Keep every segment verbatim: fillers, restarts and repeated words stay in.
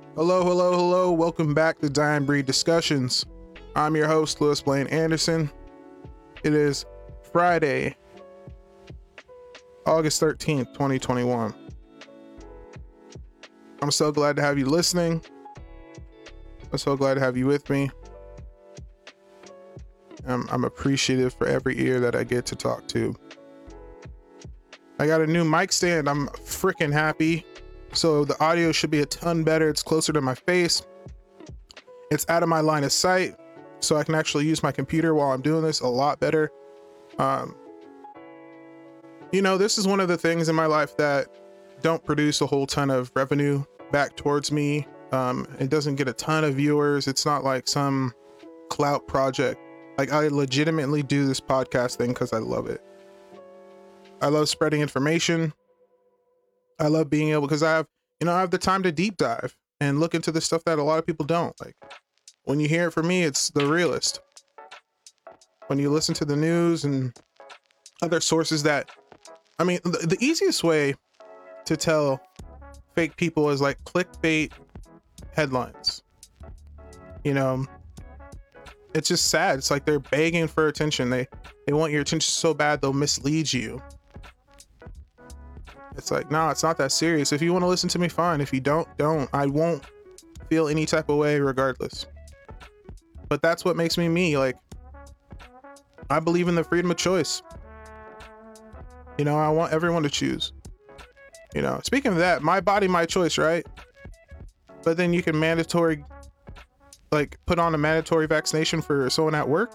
Hello, hello, hello. Welcome back to Dying Breed Discussions. I'm your host, Lewis Blaine Anderson. It is Friday, August thirteenth, twenty twenty-one. I'm so glad to have you listening. I'm so glad to have you with me. I'm, I'm appreciative for every ear that I get to talk to. I got a new mic stand. I'm freaking happy. So the audio should be a ton better. It's closer to my face. It's out of my line of sight, so I can actually use my computer while I'm doing this a lot better. Um, you know, this is one of the things in my life that don't produce a whole ton of revenue back towards me. Um, it doesn't get a ton of viewers. It's not like some clout project. Like, I legitimately do this podcast thing because I love it. I love spreading information. I love being able, because I have, you know, I have the time to deep dive and look into the stuff that a lot of people don't. Like, when you hear it from me, it's the realest. When you listen to the news and other sources that, I mean, the, the easiest way to tell fake people is like clickbait headlines. You know, it's just sad. It's like they're begging for attention. They, they want your attention so bad they'll mislead you. It's like, no, it's not that serious. If you want to listen to me, fine. If you don't, don't. I won't feel any type of way regardless. But that's what makes me me. Like, I believe in the freedom of choice. You know, I want everyone to choose. You know, speaking of that, my body, my choice, right? But then you can mandatory, like, put on a mandatory vaccination for someone at work.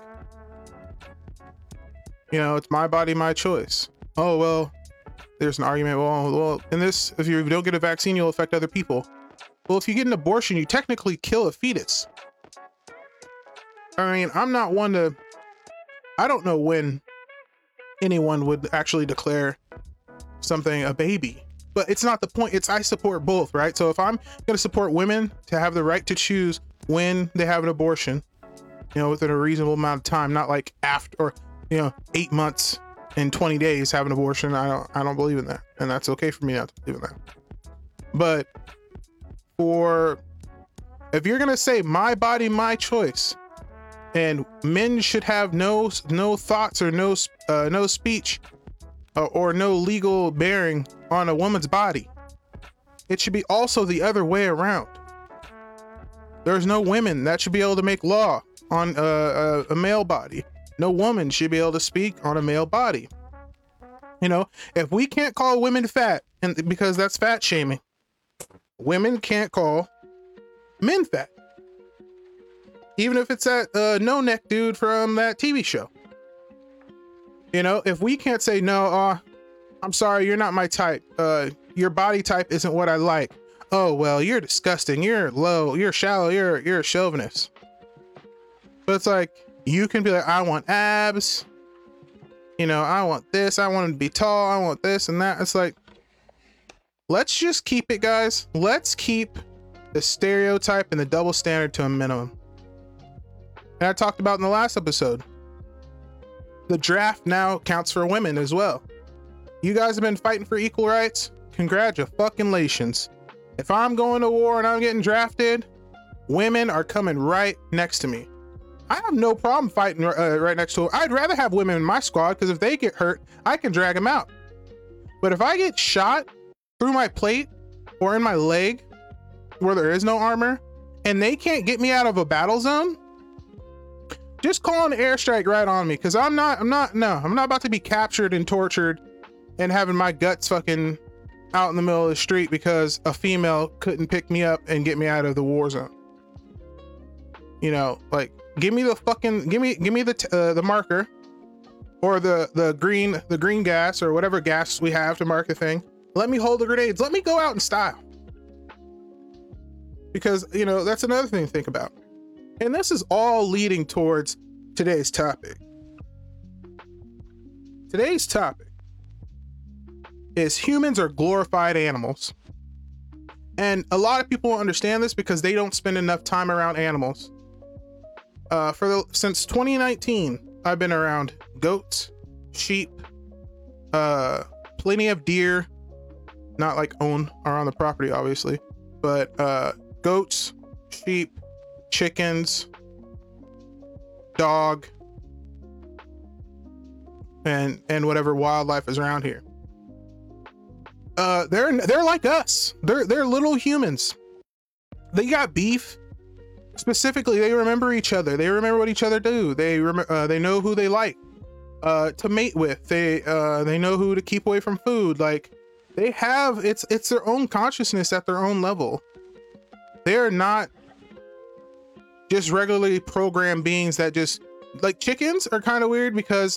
You know, it's my body, my choice. Oh, well, there's an argument. Well, well, in this, if you don't get a vaccine, you'll affect other people. Well, if you get an abortion, you technically kill a fetus. I mean, I'm not one to, I don't know when anyone would actually declare something a baby, but it's not the point. It's, I support both, right? So if I'm going to support women to have the right to choose when they have an abortion, you know, within a reasonable amount of time, not like after, or, you know, eight months in twenty days have an abortion. I don't, I don't believe in that. And that's okay for me not to believe in that. But for, if you're going to say my body, my choice, and men should have no, no thoughts or no, uh, no speech uh, or no legal bearing on a woman's body, it should be also the other way around. There's no women that should be able to make law on uh, a, a male body. No woman should be able to speak on a male body. You know, if we can't call women fat, and because that's fat shaming, women can't call men fat. Even if it's that uh, no neck dude from that T V show. You know, if we can't say, no, uh, I'm sorry, you're not my type. Uh, your body type isn't what I like. Oh, well, you're disgusting. You're low. You're shallow. You're, you're a chauvinist. But it's like, you can be like, I want abs, you know, I want this, I want to be tall, I want this and that. It's like, let's just keep it, guys. Let's keep the stereotype and the double standard to a minimum. And I talked about in the last episode, the draft now counts for women as well. You guys have been fighting for equal rights. Congratulations. If I'm going to war and I'm getting drafted, women are coming right next to me. I have no problem fighting uh, right next to her. I'd rather have women in my squad because if they get hurt, I can drag them out. But if I get shot through my plate or in my leg where there is no armor and they can't get me out of a battle zone, just call an airstrike right on me, because I'm not, I'm not, no, I'm not about to be captured and tortured and having my guts fucking out in the middle of the street because a female couldn't pick me up and get me out of the war zone. You know, like, give me the fucking, give me, give me the, uh, the marker or the, the green, the green gas or whatever gas we have to mark the thing. Let me hold the grenades. Let me go out in style. Because, you know, that's another thing to think about. And this is all leading towards today's topic. Today's topic is humans are glorified animals. And a lot of people don't understand this because they don't spend enough time around animals. Uh, for the, since twenty nineteen, I've been around goats, sheep, uh, plenty of deer, not like own or on the property, obviously, but uh, goats, sheep, chickens, dog, and and whatever wildlife is around here. Uh, they're they're like us. They're they're little humans. They got beef. Specifically, they remember each other. They remember what each other do. They remember. Uh, they know who they like uh, to mate with. They uh, they know who to keep away from food. Like they have. It's it's their own consciousness at their own level. They are not just regularly programmed beings that just like chickens are kind of weird because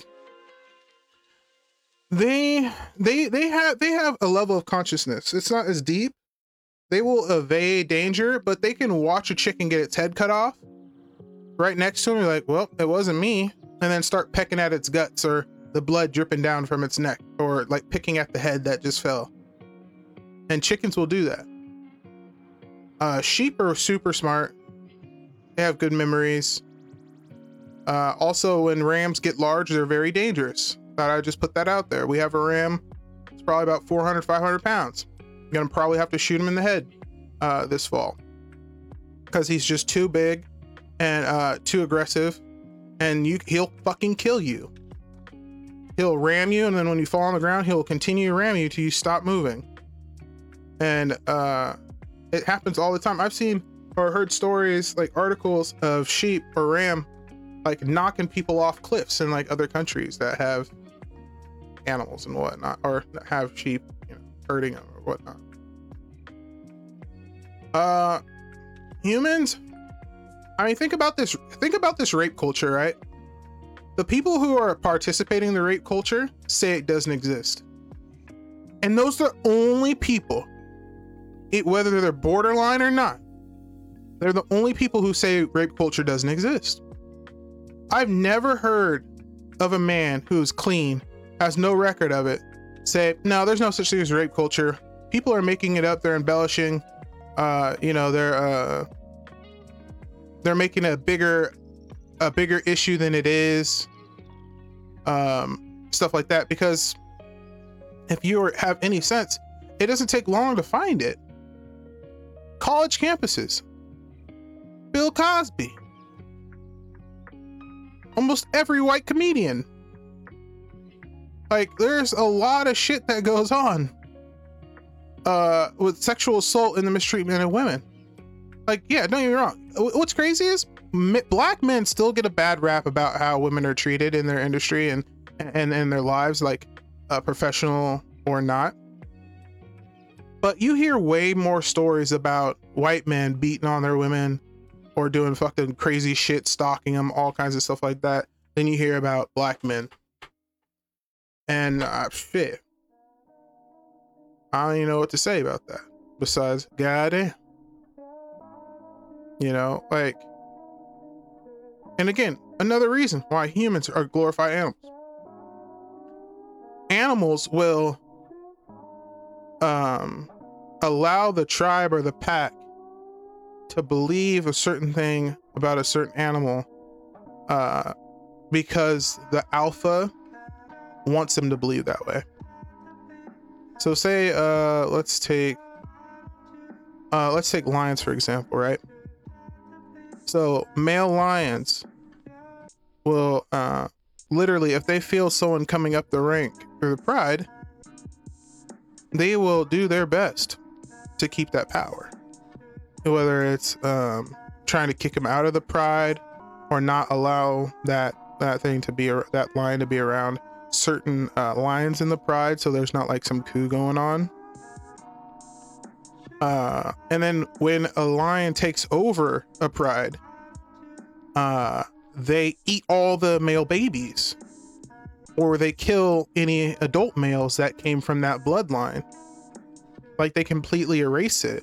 they they they have they have a level of consciousness. It's not as deep. They will evade danger, but they can watch a chicken get its head cut off right next to them. You're like, well, it wasn't me. And then start pecking at its guts or the blood dripping down from its neck, or like picking at the head that just fell. And chickens will do that. Uh, sheep are super smart. They have good memories. Uh, also, when rams get large, they're very dangerous. Thought I'd just put that out there. We have a ram. It's probably about four hundred, five hundred pounds. Gonna probably have to shoot him in the head uh, this fall because he's just too big and uh, too aggressive, and you he'll fucking kill you. He'll ram you, and then when you fall on the ground, he'll continue to ram you till you stop moving. And uh, it happens all the time. I've seen or heard stories, like articles of sheep or ram like knocking people off cliffs in like other countries that have animals and whatnot, or have sheep, you know, hurting them or whatnot. Uh, humans. I mean, think about this. Think about this rape culture, right? The people who are participating in the rape culture say it doesn't exist, and those are the only people, it, whether they're borderline or not, they're the only people who say rape culture doesn't exist. I've never heard of a man who's clean, has no record of it, say, no, there's no such thing as rape culture. People are making it up. They're embellishing. Uh, you know, they're uh, they're making a bigger a bigger issue than it is. Um, stuff like that. Because if you have any sense, it doesn't take long to find it. College campuses, Bill Cosby, almost every white comedian. Like, there's a lot of shit that goes on uh, with sexual assault and the mistreatment of women. Like, yeah, don't get me wrong. What's crazy is black men still get a bad rap about how women are treated in their industry and and in their lives, like uh, professional or not. But you hear way more stories about white men beating on their women or doing fucking crazy shit, stalking them, all kinds of stuff like that, than you hear about black men. And uh, shit, I don't even know what to say about that besides goddamn. You know, like, and again, another reason why humans are glorified animals. Animals will um, allow the tribe or the pack to believe a certain thing about a certain animal uh, because the alpha wants them to believe that way. So say, uh, let's take, uh, let's take lions, for example, right? So male lions will, uh, literally, if they feel someone coming up the rank through the pride, they will do their best to keep that power. Whether it's um, trying to kick him out of the pride or not allow that that thing to be, that lion to be around certain uh, lions in the pride, so there's not like some coup going on. Uh, and then when a lion takes over a pride, uh, they eat all the male babies, or they kill any adult males that came from that bloodline. Like, they completely erase it.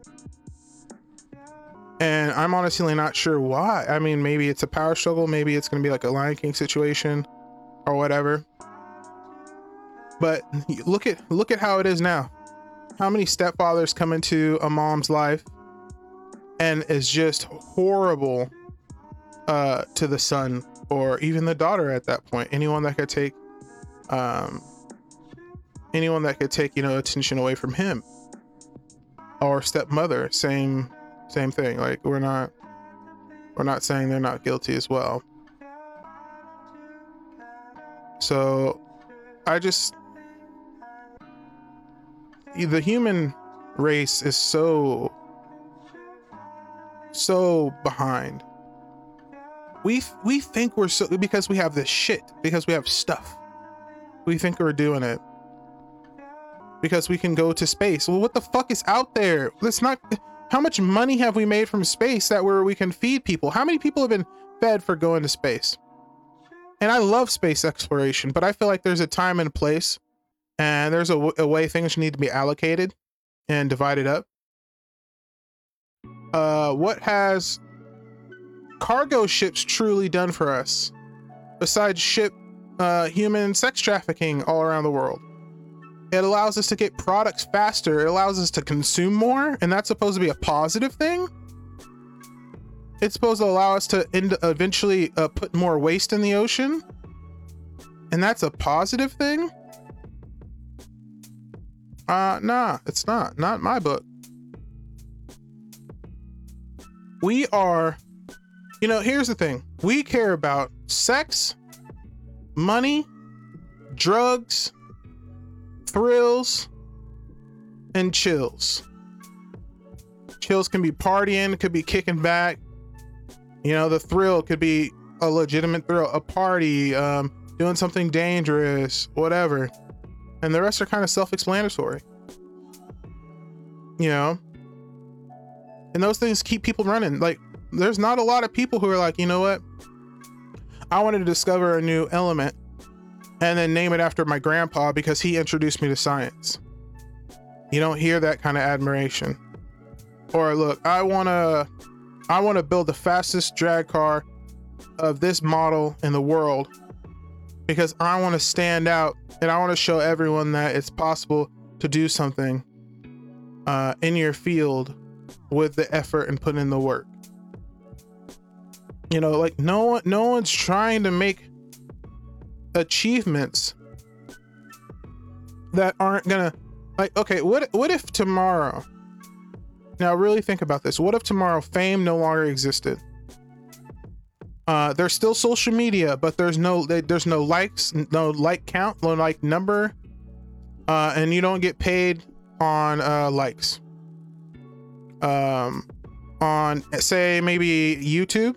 And I'm honestly not sure why. I mean, maybe it's a power struggle. Maybe it's going to be like a Lion King situation or whatever. But look at look at how it is now. How many stepfathers come into a mom's life and is just horrible uh, to the son or even the daughter at that point. Anyone that could take, um, anyone that could take, you know, attention away from him. Or stepmother, same Same thing. Like we're not we're not saying they're not guilty as well. So I just the human race is so so behind. We we think we're so because we have this shit, because we have stuff. We think we're doing it because we can go to space. Well, what the fuck is out there? Let's not. How much money have we made from space that where we can feed people? How many people have been fed for going to space? And I love space exploration, but I feel like there's a time and a place, and there's a, w- a way things need to be allocated and divided up. Uh, what has cargo ships truly done for us besides ship uh, human sex trafficking all around the world? It allows us to get products faster. It allows us to consume more, and that's supposed to be a positive thing. It's supposed to allow us to end, eventually uh, put more waste in the ocean, and that's a positive thing. Uh, nah, it's not. Not in my book. We are, you know, here's the thing. We care about sex, money, drugs, thrills, and chills. Chills can be partying, could be kicking back. You know, the thrill could be a legitimate thrill, a party, um, doing something dangerous, whatever. And the rest are kind of self-explanatory. You know? And those things keep people running. Like, there's not a lot of people who are like, you know what? I wanted to discover a new element and then name it after my grandpa because he introduced me to science. You don't hear that kind of admiration. Or look, I want to I want to build the fastest drag car of this model in the world because I want to stand out and I want to show everyone that it's possible to do something uh, in your field with the effort and put in the work. You know, like no one, no one's trying to make achievements that aren't gonna, like, okay, what what if tomorrow, now really think about this, what if tomorrow fame no longer existed? Uh, there's still social media, but there's no there's no likes, no like count, no like number, uh, and you don't get paid on uh, likes. Um, on say maybe YouTube,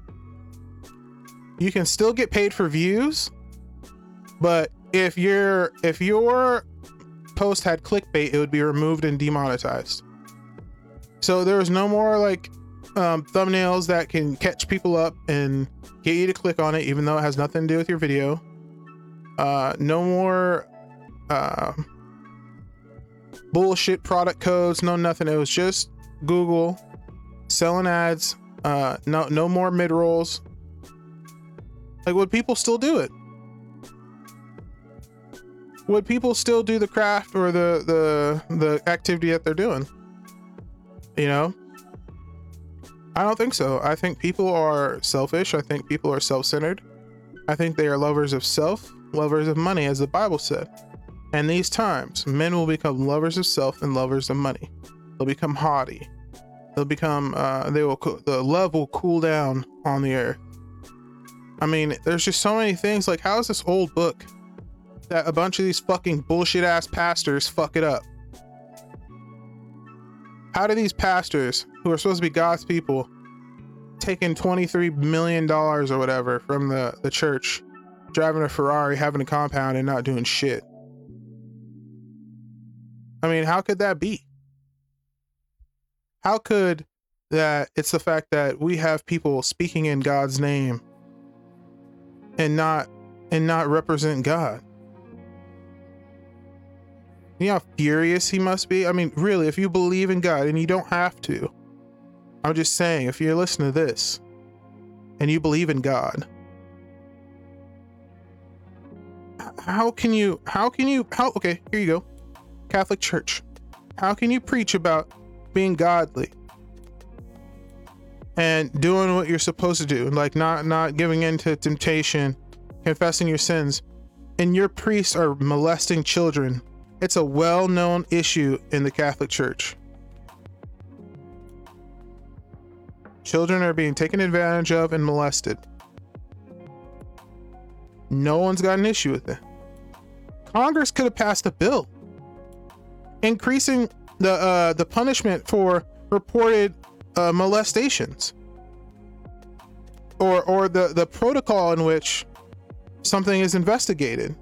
you can still get paid for views, but if your if your post had clickbait, it would be removed and demonetized. So there's no more like um, thumbnails that can catch people up and get you to click on it, even though it has nothing to do with your video. Uh, no more uh, bullshit product codes, no nothing. It was just Google selling ads. Uh, no, no more mid rolls. Like, would people still do it? Would people still do the craft or the the the activity that they're doing? You know, I don't think so. I think people are selfish. I think people are self-centered. I think they are lovers of self, lovers of money, as the Bible said. And these times, men will become lovers of self and lovers of money. They'll become haughty. They'll become. Uh, they will. Co- the love will cool down on the earth. I mean, there's just so many things. Like, how is this old book that a bunch of these fucking bullshit ass pastors fuck it up? How do these pastors, who are supposed to be God's people, taking twenty-three million dollars or whatever from the, the church, driving a Ferrari, having a compound, and not doing shit? I mean, how could that be? How could that, it's the fact that we have people speaking in God's name and not and not represent God? You know how furious he must be? I mean, really, if you believe in God, and you don't have to, I'm just saying, if you're listening to this and you believe in God, how can you, how can you, how, okay, here you go. Catholic Church. How can you preach about being godly and doing what you're supposed to do, like not not giving in to temptation, confessing your sins, and your priests are molesting children? It's a well-known issue in the Catholic Church. Children are being taken advantage of and molested. No one's got an issue with it. Congress could have passed a bill increasing the uh, the punishment for reported uh, molestations, or or the the protocol in which something is investigated.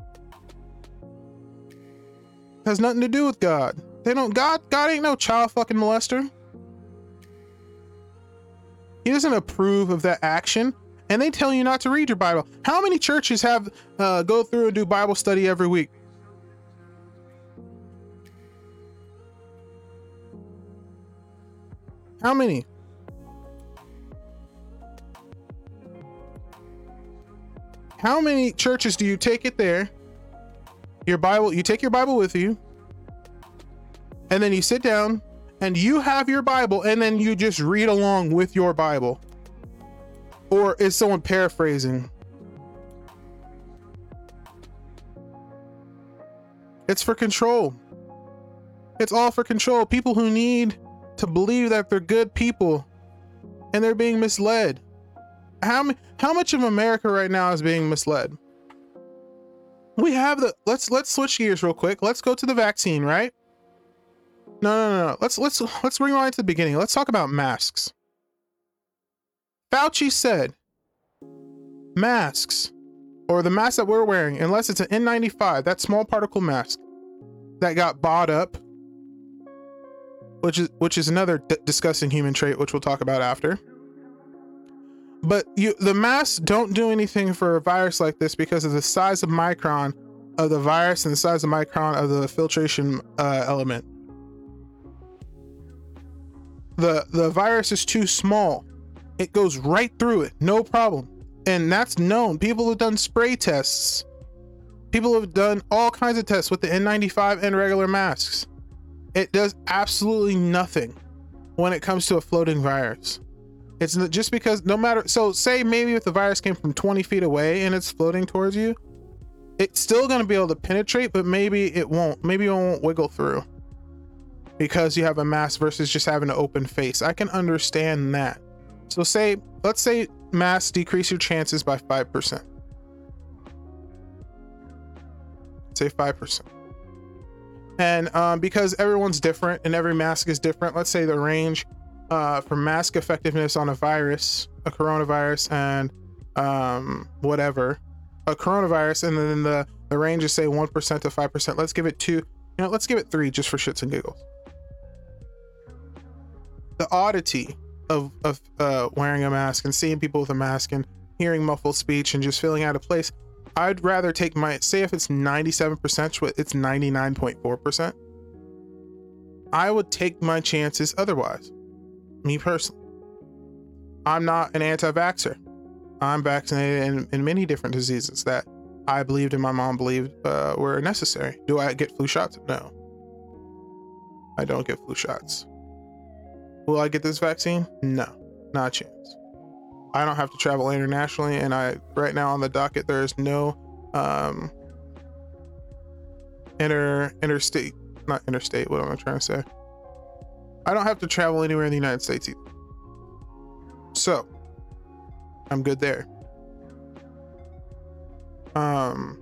Has nothing to do with God. They don't God God ain't no child fucking molester. He doesn't approve of that action, and they tell you not to read your Bible. How many churches have uh, go through and do Bible study every week? How many? How many churches do you take it there? Your Bible, you take your Bible with you, and then you sit down and you have your Bible, and then you just read along with your Bible? Or is someone paraphrasing? It's for control. It's all for control. People who need to believe that they're good people and they're being misled. How, how much of America right now is being misled? We have the, let's, let's switch gears real quick. Let's go to the vaccine, right? No, no, no, no. Let's, let's, let's bring right to the beginning. Let's talk about masks. Fauci said masks, or the mask that we're wearing, unless it's an N ninety-five, that small particle mask that got bought up, which is, which is another d- disgusting human trait, which we'll talk about after. But you, the masks don't do anything for a virus like this because of the size of micron of the virus and the size of micron of the filtration uh, element. The, the virus is too small. It goes right through it, no problem. And that's known. People have done spray tests. People have done all kinds of tests with the N ninety-five and regular masks. It does absolutely nothing when it comes to a floating virus. It's not just because no matter, so say maybe if the virus came from twenty feet away and it's floating towards you, it's still going to be able to penetrate, but maybe it won't. Maybe it won't wiggle through because you have a mask versus just having an open face. I can understand that. So say, let's say masks decrease your chances by five percent. Say five percent. And um, because everyone's different and every mask is different, let's say the range uh, for mask effectiveness on a virus, a coronavirus, and um, whatever, a coronavirus, and then the, the range is say one percent to five percent. Let's give it two, you know, let's give it three just for shits and giggles. The oddity of, of uh, wearing a mask and seeing people with a mask and hearing muffled speech and just feeling out of place, I'd rather take my, say if it's ninety-seven percent, it's ninety-nine point four percent. I would take my chances otherwise. Me personally. I'm not an anti-vaxxer. I'm vaccinated in, in many different diseases that I believed and my mom believed uh, were necessary. Do I get flu shots? No. I don't get flu shots. Will I get this vaccine? No, not a chance. I don't have to travel internationally, and I right now on the docket there is no um, inter interstate, not interstate. What am I trying to say? I don't have to travel anywhere in the United States either, so I'm good there. Um,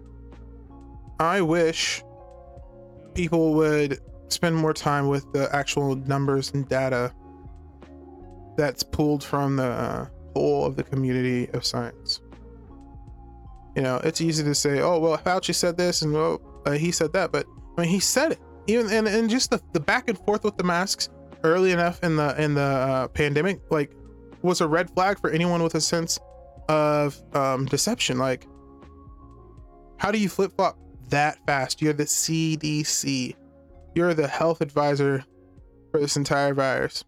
I wish people would spend more time with the actual numbers and data that's pulled from the uh, whole of the community of science. You know, it's easy to say, oh, well, Fauci said this and well, uh, he said that, but I mean, he said it. Even and, and just the, the back and forth with the masks early enough in the in the uh, pandemic, like, was a red flag for anyone with a sense of um, deception. Like, how do you flip flop that fast? You're the C D C. You're the health advisor for this entire virus.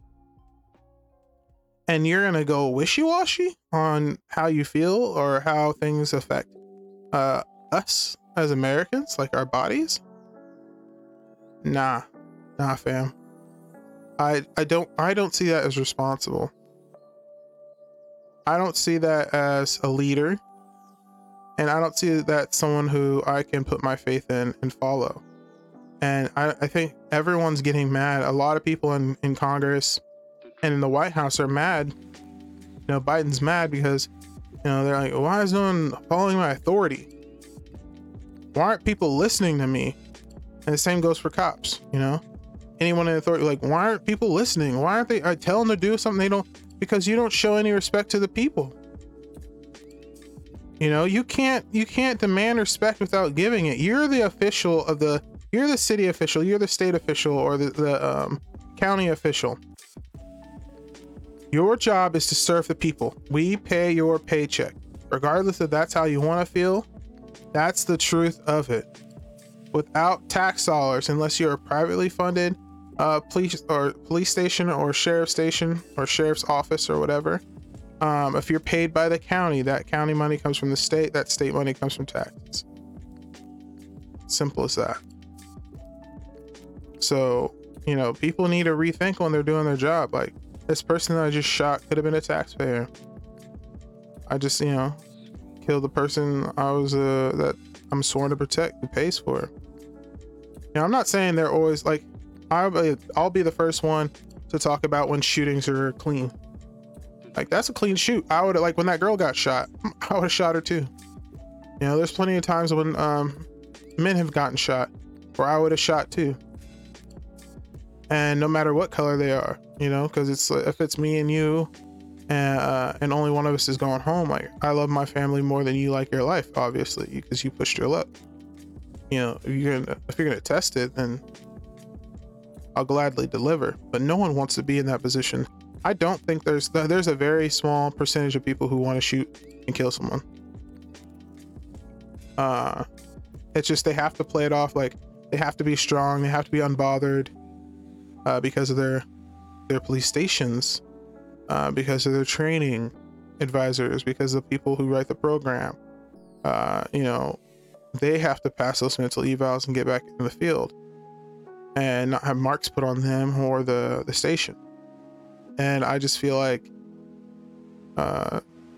And you're going to go wishy-washy on how you feel or how things affect uh, us as Americans, like our bodies? Nah, nah, fam. I, I don't, I don't see that as responsible. I don't see that as a leader. And I don't see that someone who I can put my faith in and follow. And I, I think everyone's getting mad. A lot of people in, in Congress And in the White House are mad. You know, Biden's mad because, you know, they're like, why is no one following my authority? Why aren't people listening to me? And the same goes for cops, you know? Anyone in authority, like, why aren't people listening? Why aren't they? I tell them to do something they don't, because you don't show any respect to the people. You know, you can't, you can't demand respect without giving it. You're the official of the, you're the city official, you're the state official, or the, the um, county official. Your job is to serve the people. We pay your paycheck. Regardless if that's how you want to feel, that's the truth of it. Without tax dollars, unless you're a privately funded uh, police or police station or sheriff station or sheriff's office or whatever, um, if you're paid by the county, that county money comes from the state, that state money comes from taxes. Simple as that. So, you know, people need to rethink when they're doing their job. Like, this person that I just shot could have been a taxpayer. I just, you know, killed the person I was uh, that I'm sworn to protect, who pays for it. You know, I'm not saying they're always like, I'll be, I'll be the first one to talk about when shootings are clean. Like, that's a clean shoot. I would have, like, when that girl got shot, I would have shot her too. You know, there's plenty of times when um, men have gotten shot where I would have shot too. And no matter what color they are, you know, because it's, if it's me and you, and, uh, and only one of us is going home, like, I love my family more than you like your life, obviously, because you pushed your luck. You know, if you're gonna, if you're gonna test it, then I'll gladly deliver. But no one wants to be in that position. I don't think there's there's a very small percentage of people who want to shoot and kill someone. Uh, it's just they have to play it off like they have to be strong, they have to be unbothered, uh, because of their their police stations, uh, because of their training advisors, because of the people who write the program. Uh, you know, they have to pass those mental evals and get back in the field and not have marks put on them or the, the station. And I just feel like, uh,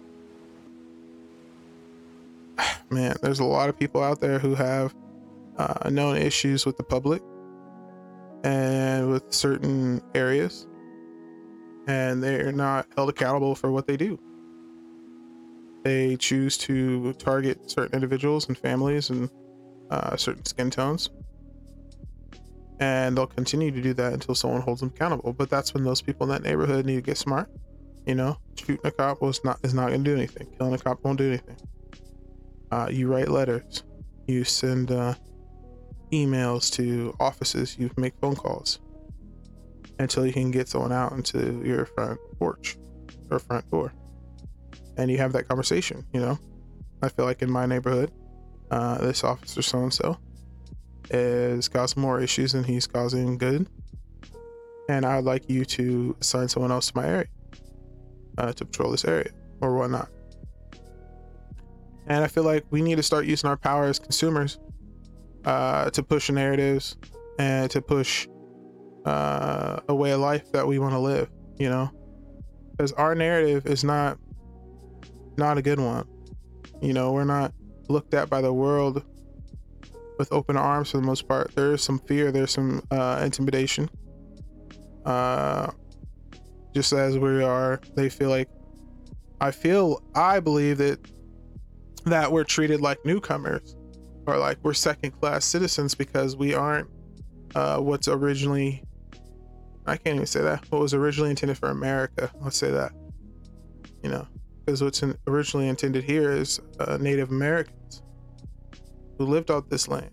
man, there's a lot of people out there who have uh, known issues with the public and with certain areas, and they're not held accountable for what they do. They choose to target certain individuals and families and uh, certain skin tones, and they'll continue to do that until someone holds them accountable. But that's when those people in that neighborhood need to get smart. You know, shooting a cop was not is not going to do anything. Killing a cop won't do anything. Uh, you write letters, you send uh, emails to offices, you make phone calls until you can get someone out into your front porch or front door. And you have that conversation. You know, I feel like in my neighborhood, uh, this officer so-and-so is causing more issues than he's causing good. And I'd like you to assign someone else to my area uh, to patrol this area or whatnot. And I feel like we need to start using our power as consumers uh, to push narratives and to push uh, a way of life that we want to live, you know, because our narrative is not not a good one. You know, we're not looked at by the world with open arms for the most part. There's some fear, there's some uh, intimidation. Uh, just as we are, they feel like, I feel, I believe that that we're treated like newcomers, or like we're second class citizens because we aren't uh, what's originally, I can't even say that, what was originally intended for America. Let's say that, you know, because what's in, originally intended here is uh, Native Americans who lived on this land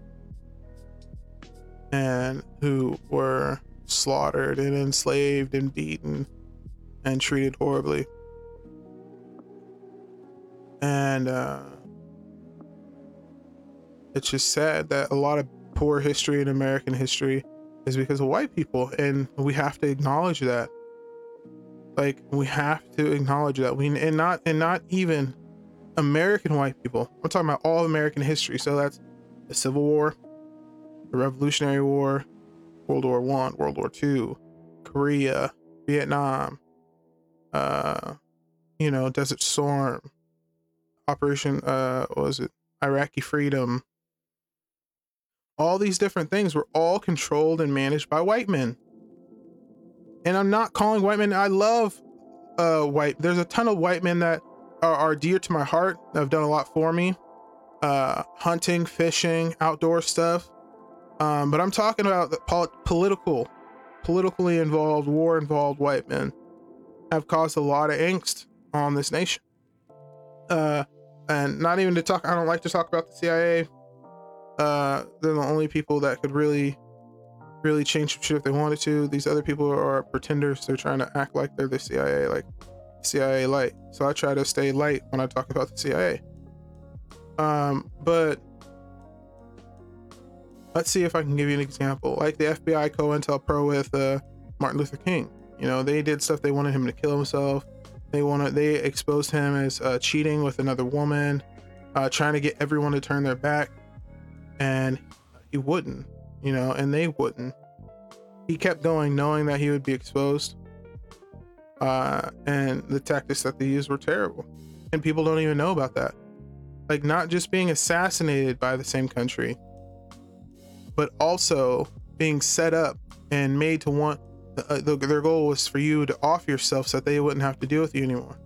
and who were slaughtered and enslaved and beaten and treated horribly. And uh, it's just sad that a lot of poor history in American history is because of white people, and we have to acknowledge that. Like, we have to acknowledge that. We and not and not even American white people. I'm talking about all American history. So that's the Civil War, the Revolutionary War, World War One, World War Two, Korea, Vietnam, uh, you know, Desert Storm, Operation, uh, what was it? Iraqi Freedom. All these different things were all controlled and managed by white men. And I'm not calling white men. I love uh, white. There's a ton of white men that are, are dear to my heart, that have done a lot for me. Uh, hunting, fishing, outdoor stuff. Um, but I'm talking about the pol- political, politically involved, war involved white men have caused a lot of angst on this nation. Uh, and not even to talk, I don't like to talk about the C I A. Uh, they're the only people that could really, really change some shit if they wanted to. These other people are pretenders. They're trying to act like they're the C I A, like C I A light. So I try to stay light when I talk about the C I A. Um, but let's see if I can give you an example. Like the F B I COINTELPRO with uh, Martin Luther King. You know, they did stuff. They wanted him to kill himself. They wanted, they exposed him as uh, cheating with another woman, uh, trying to get everyone to turn their back, and he wouldn't. You know, and they wouldn't. He kept going, knowing that he would be exposed. Uh, and the tactics that they used were terrible, and people don't even know about that. Like, not just being assassinated by the same country, but also being set up and made to want, uh, the, their goal was for you to off yourself so that they wouldn't have to deal with you anymore.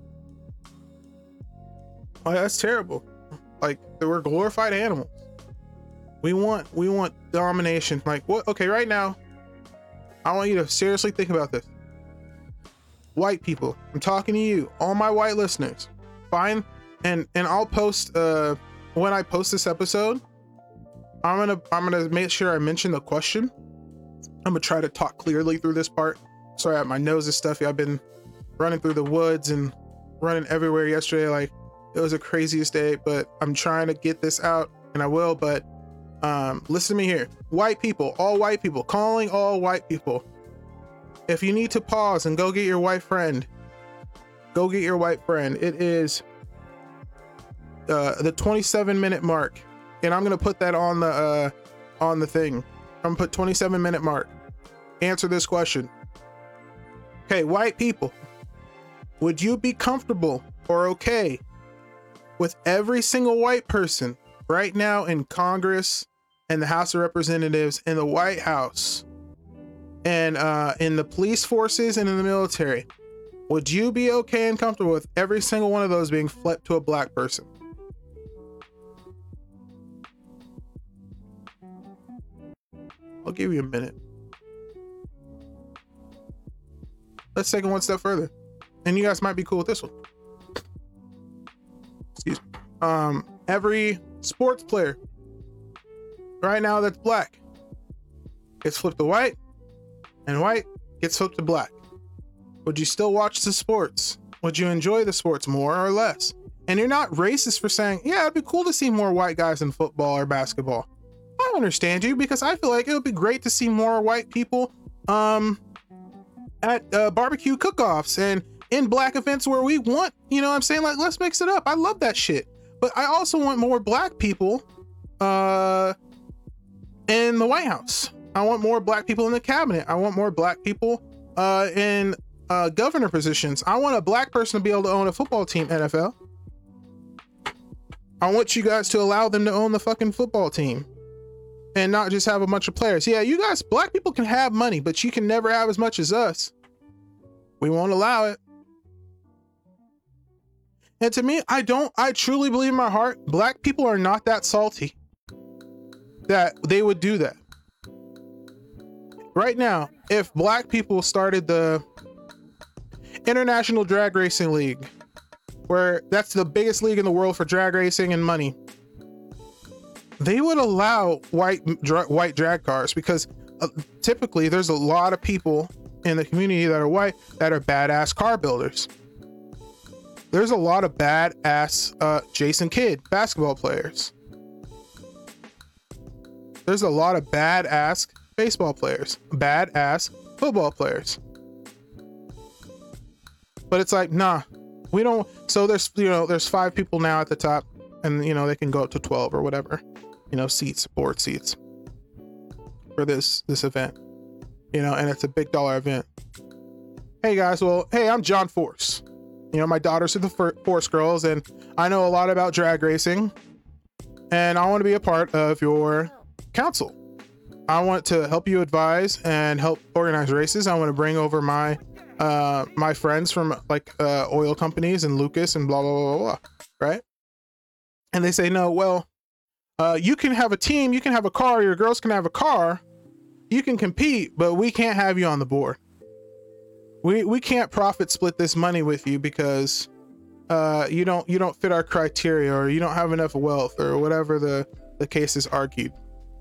Oh, that's terrible. Like, they were glorified animals. We want, we want domination. Like, what? Okay, right now, I want you to seriously think about this. White people, I'm talking to you, all my white listeners. Find, and and I'll post, uh, when I post this episode, I'm gonna I'm gonna make sure I mention the question. I'm gonna try to talk clearly through this part. Sorry, my nose is stuffy. I've been running through the woods and running everywhere yesterday. Like, it was the craziest day, but I'm trying to get this out, and I will. But um, listen to me here. White people, all white people, calling all white people. If you need to pause and go get your white friend, go get your white friend. It is uh, the twenty-seven minute mark. And I'm gonna put that on the uh, on the thing. I'm gonna put twenty-seven minute mark. Answer this question. Okay, white people, would you be comfortable or okay with every single white person right now in Congress and the House of Representatives and the White House and uh, in the police forces and in the military? Would you be okay and comfortable with every single one of those being flipped to a black person? I'll give you a minute. Let's take it one step further. And you guys might be cool with this one. Excuse me. Um, every sports player right now that's black gets flipped to white, and white gets flipped to black. Would you still watch the sports? Would you enjoy the sports more or less? And you're not racist for saying, yeah, it'd be cool to see more white guys in football or basketball. I understand you, because I feel like it would be great to see more white people um, at uh, barbecue cook-offs and in black events where we want, you know what I'm saying? Like, let's mix it up. I love that shit. But I also want more black people uh, in the White House. I want more black people in the cabinet. I want more black people uh, in uh, governor positions. I want a black person to be able to own a football team, N F L. I want you guys to allow them to own the fucking football team. And not just have a bunch of players. Yeah, you guys, black people can have money, but you can never have as much as us. We won't allow it. And to me, I don't, I truly believe in my heart, black people are not that salty that they would do that. Right now, if black people started the International Drag Racing League, where that's the biggest league in the world for drag racing and money, they would allow white dra- white drag cars, because uh, typically there's a lot of people in the community that are white that are badass car builders. There's a lot of badass uh, Jason Kidd basketball players. There's a lot of badass baseball players, badass football players. But it's like, nah, we don't. So there's, you know, there's five people now at the top, and you know they can go up to twelve or whatever. You know, seats, board seats for this this event, you know, and it's a big dollar event. Hey guys, well, hey, I'm John Force. You know, my daughters are the Force girls, and I know a lot about drag racing, and I want to be a part of your council. I want to help you advise and help organize races. I want to bring over my uh, my friends from like uh, oil companies and Lucas and blah, blah, blah, blah, blah, right? And they say, no, well, uh, you can have a team, you can have a car, your girls can have a car, you can compete, but we can't have you on the board. We we can't profit split this money with you because uh, you don't you don't fit our criteria, or you don't have enough wealth, or whatever the, the case is argued.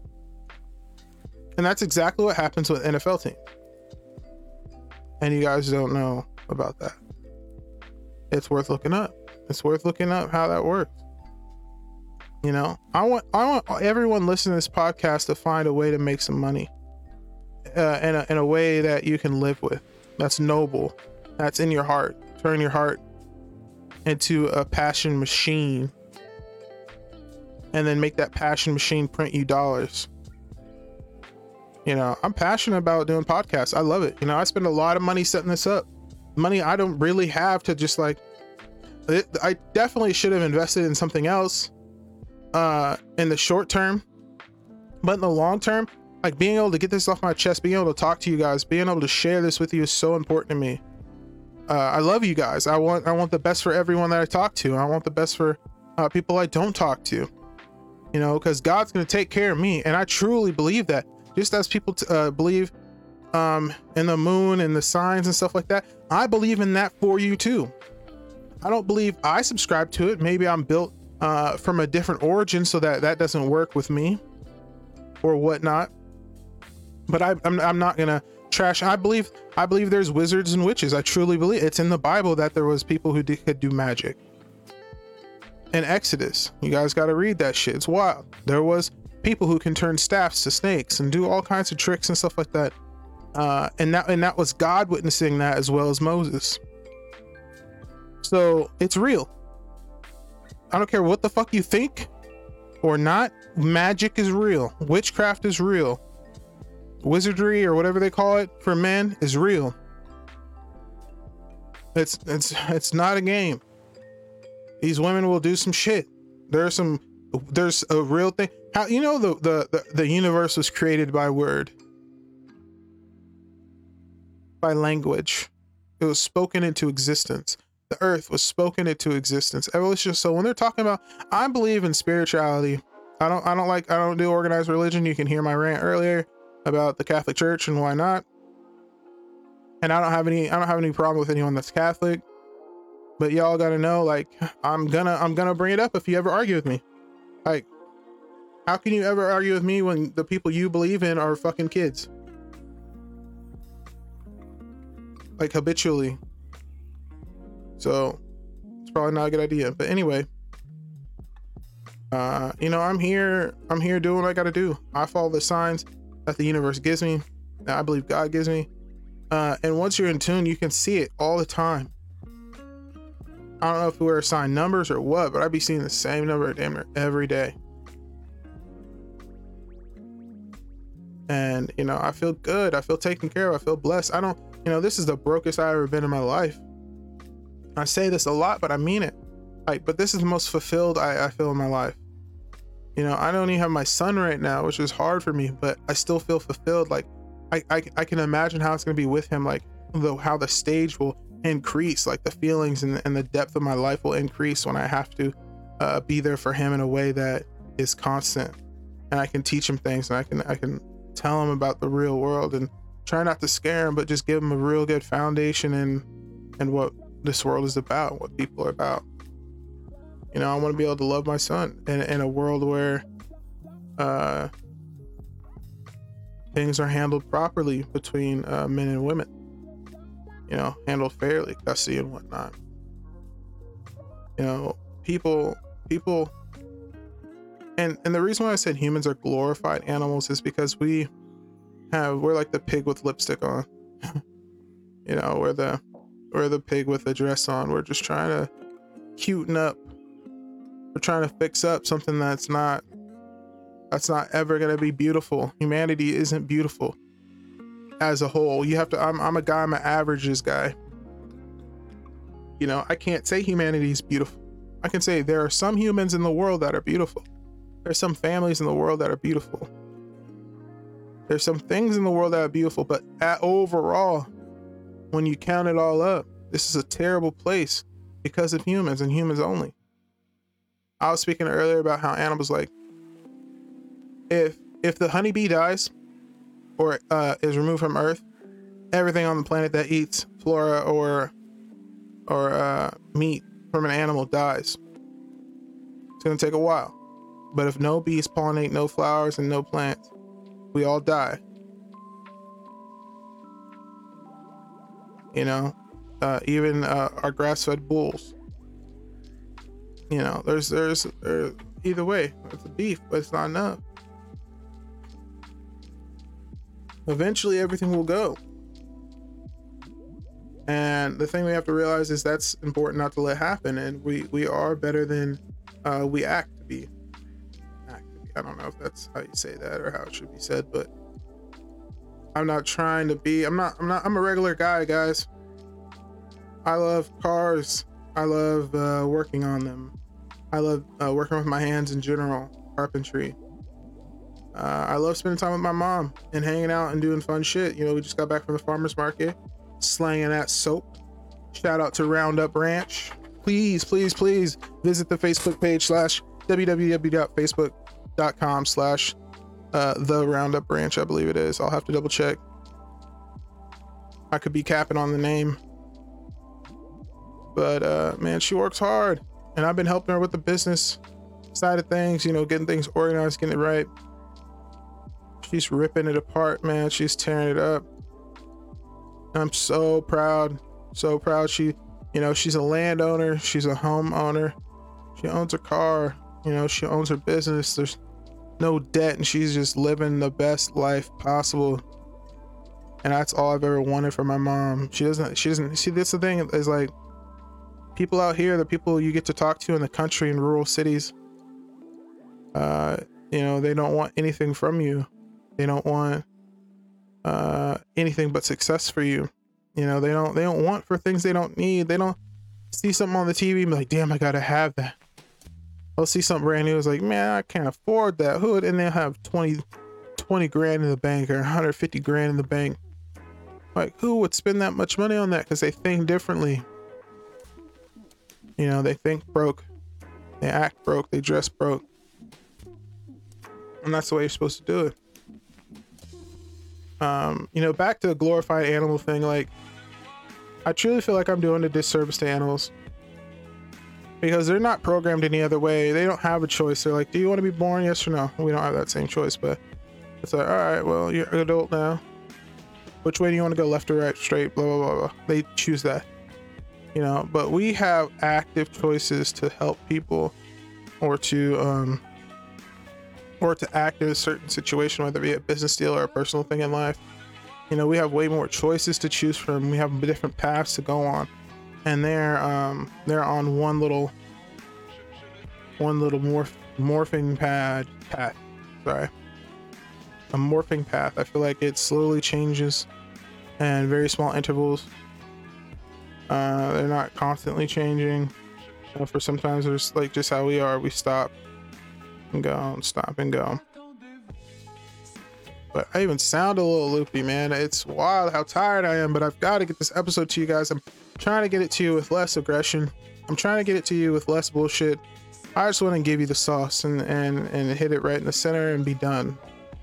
And that's exactly what happens with N F L teams. And you guys don't know about that. It's worth looking up. It's worth looking up how that works. You know, I want I want everyone listening to this podcast to find a way to make some money uh, in a in a way that you can live with. That's noble. That's in your heart. Turn your heart into a passion machine, and then make that passion machine print you dollars. You know, I'm passionate about doing podcasts. I love it. You know, I spend a lot of money setting this up. Money I don't really have to just like, it, I definitely should have invested in something else uh, in the short term, but in the long term, like being able to get this off my chest, being able to talk to you guys, being able to share this with you is so important to me. Uh, I love you guys. I want, I want the best for everyone that I talk to. I want the best for uh, people I don't talk to, you know, because God's going to take care of me. And I truly believe that. Just as people t- uh, believe um, in the moon and the signs and stuff like that, I believe in that for you too. I don't believe I subscribe to it. Maybe I'm built uh, from a different origin, so that that doesn't work with me or whatnot. But I, I'm, I'm not gonna trash. I believe I believe there's wizards and witches. I truly believe it's in the Bible that there was people who did, could do magic. In Exodus, you guys got to read that shit. It's wild. There was people who can turn staffs to snakes and do all kinds of tricks and stuff like that. Uh, and that and that was God witnessing that as well as Moses. So it's real. I don't care what the fuck you think or not. Magic is real. Witchcraft is real. Wizardry, or whatever they call it for men, is real. It's it's it's not a game. These women will do some shit. There's some there's a real thing. How, you know, the, the the the universe was created by word, by language. It was spoken into existence. The earth was spoken into existence. Evolution. So when they're talking about, I believe in spirituality. I don't I don't like I don't do organized religion. You can hear my rant earlier about the Catholic Church and why not. And I don't have any I don't have any problem with anyone that's Catholic. But y'all gotta know, like, I'm gonna I'm gonna bring it up if you ever argue with me. Like, how can you ever argue with me when the people you believe in are fucking kids? Like, habitually. So it's probably not a good idea. But anyway, uh, you know, I'm here. I'm here doing what I gotta do. I follow the signs that the universe gives me, that I believe God gives me. Uh, and once you're in tune, you can see it all the time. I don't know if we were assigned numbers or what, but I'd be seeing the same number damn near every day. And, you know, I feel good. I feel taken care of. I feel blessed. I don't, you know, this is the brokest I've ever been in my life. I say this a lot, but I mean it. Like, but this is the most fulfilled I, I feel in my life. You know, I don't even have my son right now, which is hard for me, but I still feel fulfilled. Like, I, I, I can imagine how it's going to be with him, like the, how the stage will increase, like the feelings and, and the depth of my life will increase when I have to uh, be there for him in a way that is constant. And I can teach him things, and I can, I can tell him about the real world and try not to scare him, but just give him a real good foundation in, in what this world is about, what people are about. You know, I want to be able to love my son in, in a world where uh, things are handled properly between uh, men and women. You know, handled fairly, custody and whatnot. You know, people, people, and and the reason why I said humans are glorified animals is because we have, we're like the pig with lipstick on. You know, we're the, we're the pig with a dress on. We're just trying to cuten up. We're trying to fix up something that's not, that's not ever going to be beautiful. Humanity isn't beautiful as a whole. You have to, I'm, I'm a guy, I'm an averages guy. You know, I can't say humanity is beautiful. I can say there are some humans in the world that are beautiful. There's some families in the world that are beautiful. There's some things in the world that are beautiful, but at overall, when you count it all up, this is a terrible place because of humans and humans only. I was speaking earlier about how animals, like, if if the honeybee dies or uh, is removed from Earth, everything on the planet that eats flora or or uh, meat from an animal dies. It's gonna take a while, but if no bees pollinate, no flowers, and no plants, we all die. You know, uh, even uh, our grass-fed bulls. You know, there's there's uh, either way, it's a beef, but it's not enough. Eventually, everything will go. And the thing we have to realize is that's important not to let happen. And we we are better than uh, we act to be. Act to be. I don't know if that's how you say that or how it should be said, but I'm not trying to be. I'm not. I'm not. I'm a regular guy, guys. I love cars. I love uh, working on them. I love uh, working with my hands in general. Carpentry. Uh, I love spending time with my mom and hanging out and doing fun shit. You know, we just got back from the farmer's market, slanging that soap. Shout out to Roundup Ranch. Please, please, please visit the Facebook page slash www.facebook.com slash uh, the Roundup Ranch. I believe it is. I'll have to double check. I could be capping on the name. But uh, man, she works hard, and I've been helping her with the business side of things, you know, getting things organized, getting it right. She's ripping it apart, man. She's tearing it up. I'm so proud, so proud. She, you know, she's a landowner. She's a homeowner. She owns her car. You know, she owns her business. There's no debt, and she's just living the best life possible. And that's all I've ever wanted from my mom. She doesn't, she doesn't, see, that's the thing is, like, people out here, the people you get to talk to in the country and rural cities, uh, you know, they don't want anything from you. They don't want uh, anything but success for you. You know, they don't, they don't want for things they don't need. They don't see something on the T V and be like, damn, I gotta have that. They'll see something brand new. It's like, man, I can't afford that. Who would? And they'll have twenty, twenty grand in the bank or one hundred fifty grand in the bank. Like, who would spend that much money on that? Because they think differently. You know, they think broke. They act broke. They dress broke. And that's the way you're supposed to do it. Um, you know, back to the glorified animal thing, like, I truly feel like I'm doing a disservice to animals because they're not programmed any other way. They don't have a choice. They're like, do you want to be born? Yes or no? We don't have that same choice, but it's like, all right, well, you're an adult now. Which way do you want to go? Left or right, straight, blah, blah, blah, blah. They choose that, you know, but we have active choices to help people or to, um, or to act in a certain situation, whether it be a business deal or a personal thing in life. You know, we have way more choices to choose from. We have different paths to go on, and they're um they're on one little one little morph morphing pad path. Sorry, a morphing path. I feel like it slowly changes, and very small intervals. Uh, they're not constantly changing. You know, for sometimes there's like just how we are. We stop and go and stop and go. But I even sound a little loopy, man. It's wild how tired I am, but I've got to get this episode to you guys. I'm trying to get it to you with less aggression. I'm trying to get it to you with less bullshit. I just want to give you the sauce and and and hit it right in the center and be done.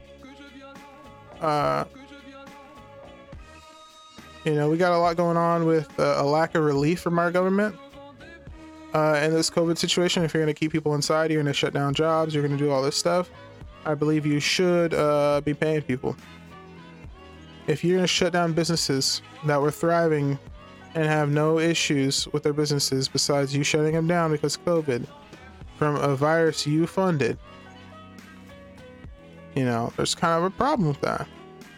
Uh you know, we got a lot going on with uh, a lack of relief from our government. Uh, in this COVID situation, if you're going to keep people inside, you're going to shut down jobs, you're going to do all this stuff, I believe you should uh, be paying people. If you're going to shut down businesses that were thriving and have no issues with their businesses besides you shutting them down because of COVID from a virus you funded, you know, there's kind of a problem with that.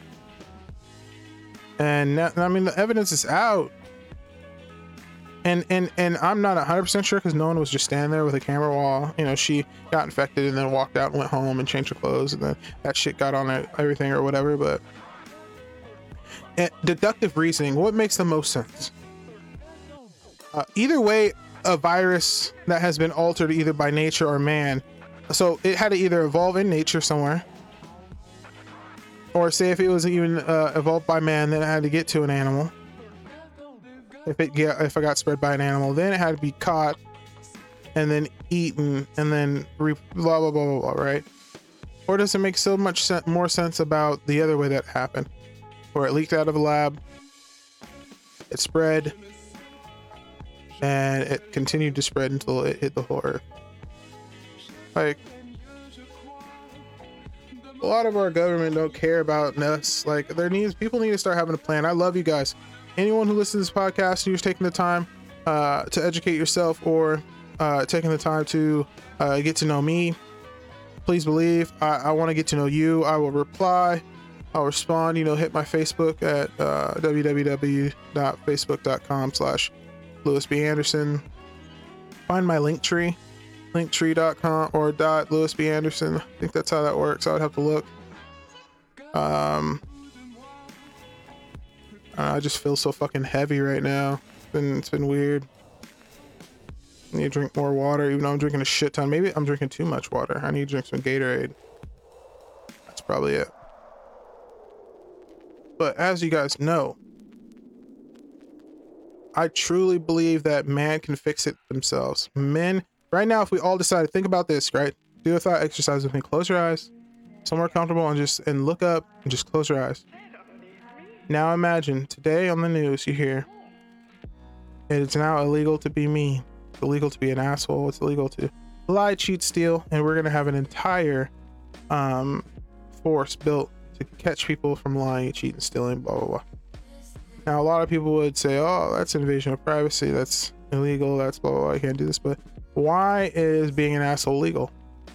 And now, I mean, the evidence is out. And, and and I'm not one hundred percent sure because no one was just standing there with a camera while, you know, she got infected and then walked out and went home and changed her clothes and then that shit got on everything or whatever. But and deductive reasoning, what makes the most sense? Uh, either way, a virus that has been altered either by nature or man, so it had to either evolve in nature somewhere or say if it was even uh, evolved by man, then it had to get to an animal. If it get if I got spread by an animal, then it had to be caught and then eaten and then re blah blah blah blah blah, right? Or does it make so much sen more sense about the other way that happened, where it leaked out of a lab, it spread, and it continued to spread until it hit the whole earth? Like, a lot of our government don't care about us. Like, there needs people need to start having a plan. I love you guys. Anyone who listens to this podcast who's taking the time uh, to educate yourself or uh, taking the time to uh, get to know me, please believe I, I want to get to know you. I will reply. I'll respond. You know, hit my Facebook at uh, w w w dot facebook dot com slash Louis B. Anderson. Find my link tree, linktree dot com or dot Louis B. Anderson. I think that's how that works. I would have to look. Um, I just feel so fucking heavy right now. It's been, it's been weird. I need to drink more water, even though I'm drinking a shit ton. Maybe I'm drinking too much water. I need to drink some Gatorade. That's probably it. But as you guys know, I truly believe that man can fix it themselves. Men, right now, if we all decided, think about this, right? Do a thought exercise with me. Close your eyes, somewhere comfortable, and just and look up and just close your eyes. Now imagine today on the news you hear it's now illegal to be mean. It's illegal to be an asshole. It's illegal to lie, cheat, steal, and we're gonna have an entire um, force built to catch people from lying, cheating, stealing, blah blah blah. Now a lot of people would say, "Oh, that's invasion of privacy. That's illegal. That's blah blah blah. I can't do this." But why is being an asshole legal?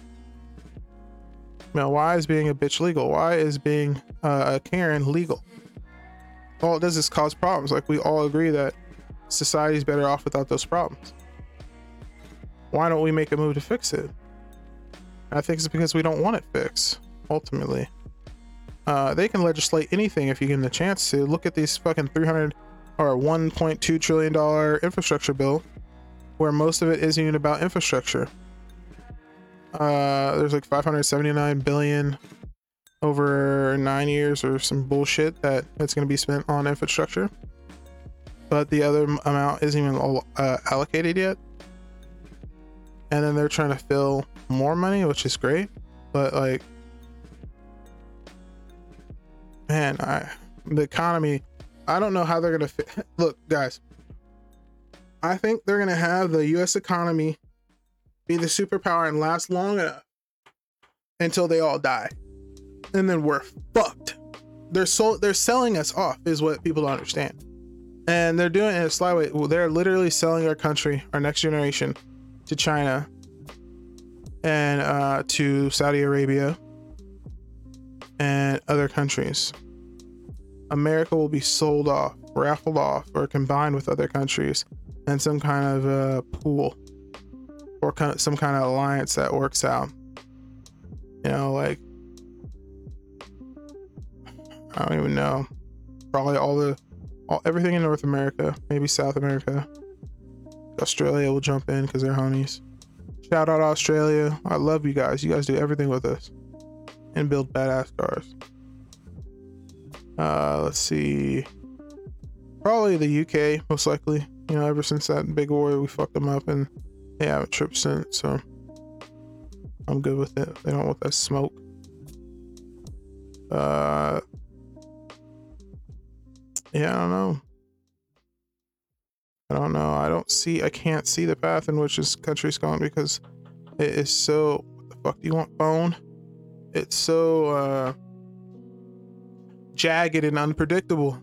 Now, why is being a bitch legal? Why is being uh, a Karen legal? All it does is cause problems. Like, we all agree that society's better off without those problems. Why don't we make a move to fix it? I think it's because we don't want it fixed, ultimately. Uh, they can legislate anything if you give them the chance to. Look at these fucking three hundred or one point two trillion dollar infrastructure bill, where most of it isn't even about infrastructure. Uh, there's like five hundred seventy-nine billion over nine years or some bullshit that it's going to be spent on infrastructure, but the other amount isn't even all, uh, allocated yet. And then they're trying to fill more money, which is great, but like, man, I the economy, I don't know how they're gonna fit. Look, guys, I think they're gonna have the U S economy be the superpower and last long enough until they all die, and then we're fucked. They're so they're selling us off, is what people don't understand, and they're doing it in a sly way. They're literally selling our country, our next generation, to China and uh, to Saudi Arabia and other countries. America will be sold off, raffled off, or combined with other countries in some kind of uh, pool or kind of some kind of alliance that works out. You know, like, I don't even know. Probably all the, all, everything in North America, maybe South America. Australia will jump in because they're homies. Shout out Australia. I love you guys. You guys do everything with us and build badass cars. Uh, let's see. Probably the U K, most likely. You know, ever since that big war, we fucked them up and they haven't tripped since. So I'm good with it. They don't want that smoke. Uh, yeah, I don't know. I don't know. I don't see, I can't see the path in which this country's going because it is so, what the fuck do you want, phone? It's so uh, jagged and unpredictable.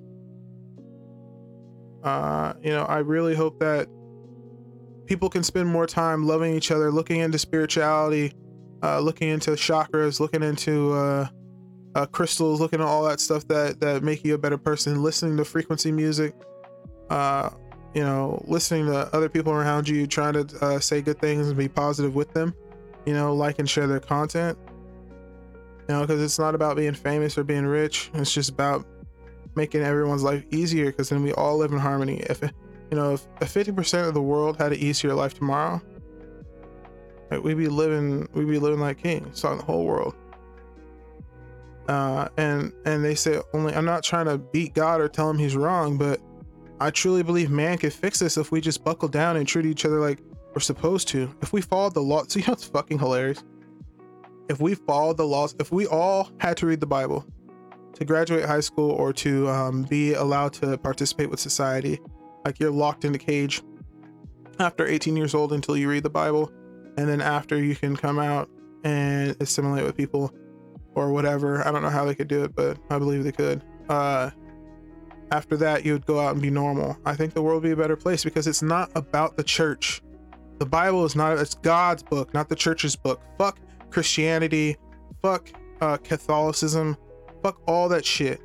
Uh, you know, I really hope that people can spend more time loving each other, looking into spirituality, uh, looking into chakras, looking into uh, uh, crystals, looking at all that stuff that, that make you a better person, listening to frequency music, uh, you know, listening to other people around you, trying to uh, say good things and be positive with them, you know, like and share their content, you know, because it's not about being famous or being rich. It's just about making everyone's life easier, because then we all live in harmony. If, you know, if, if fifty percent of the world had an easier life tomorrow, like, we'd be living, we'd be living like kings on the whole world. Uh, and and they say only, I'm not trying to beat God or tell him he's wrong, but I truly believe man can fix this if we just buckle down and treat each other like we're supposed to. If we followed the law, so you know it's fucking hilarious. If we followed the laws, if we all had to read the Bible to graduate high school or to um, be allowed to participate with society, like you're locked in a cage after eighteen years old until you read the Bible, and then after you can come out and assimilate with people or whatever. I don't know how they could do it, but I believe they could. Uh, after that, you would go out and be normal. I think the world would be a better place because it's not about the church. The Bible is not, it's God's book, not the church's book. Fuck Christianity, fuck uh, Catholicism, fuck all that shit.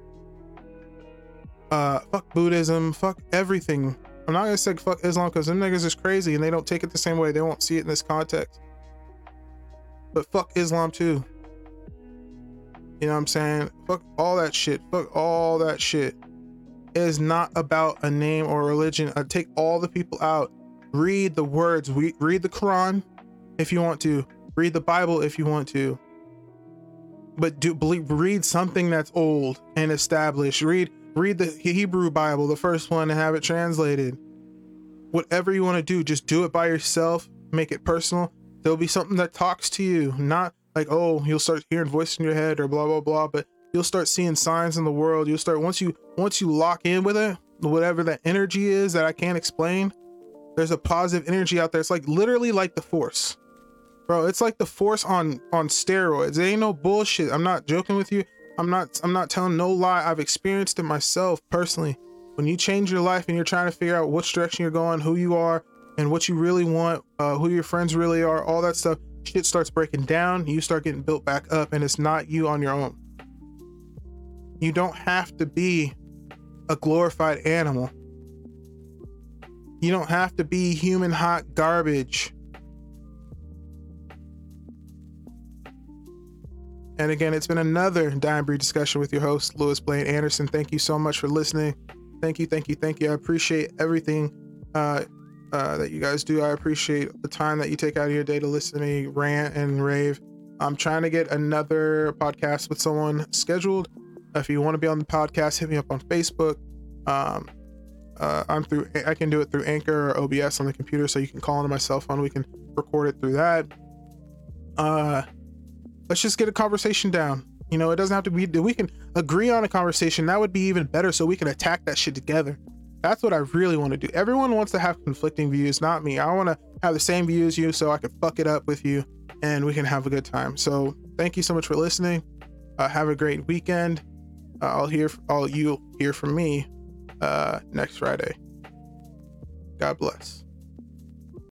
Uh, fuck Buddhism, fuck everything. I'm not gonna say fuck Islam because them niggas is crazy and they don't take it the same way. They won't see it in this context. But fuck Islam too. You know what I'm saying? Fuck all that shit. Fuck all that shit. It is not about a name or a religion. I take all the people out. Read the words. We read the Quran if you want to. Read the Bible if you want to. But do believe read something that's old and established. Read read the Hebrew Bible, the first one, and have it translated. Whatever you want to do, just do it by yourself. Make it personal. There'll be something that talks to you, not like, oh, you'll start hearing voices in your head or blah blah blah, but you'll start seeing signs in the world. You'll start once you once you lock in with it, whatever that energy is that I can't explain. There's a positive energy out there. It's like literally like the Force, bro. It's like the Force on on steroids. It ain't no bullshit. I'm not joking with you. I'm not I'm not telling no lie. I've experienced it myself personally. When you change your life and you're trying to figure out which direction you're going, who you are, and what you really want, uh, who your friends really are, all that stuff, shit starts breaking down. You start getting built back up, and it's not you on your own. You don't have to be a glorified animal. You don't have to be human hot garbage. And again, it's been another Dying Breed discussion with your host, Louis Blaine Anderson. Thank you so much for listening. Thank you, thank you, thank you. I appreciate everything uh, uh, that you guys do. I appreciate the time that you take out of your day to listen to me rant and rave. I'm trying to get another podcast with someone scheduled. If you want to be on the podcast, hit me up on Facebook. Um, uh, I'm through. I can do it through Anchor or O B S on the computer, so you can call into my cell phone. We can record it through that. Uh, let's just get a conversation down. You know, it doesn't have to be. We can agree on a conversation. That would be even better, so we can attack that shit together. That's what I really want to do. Everyone wants to have conflicting views, not me. I want to have the same view as you, so I can fuck it up with you, and we can have a good time. So, thank you so much for listening. Uh, have a great weekend. Uh, I'll hear. I'll you hear from me uh, next Friday. God bless.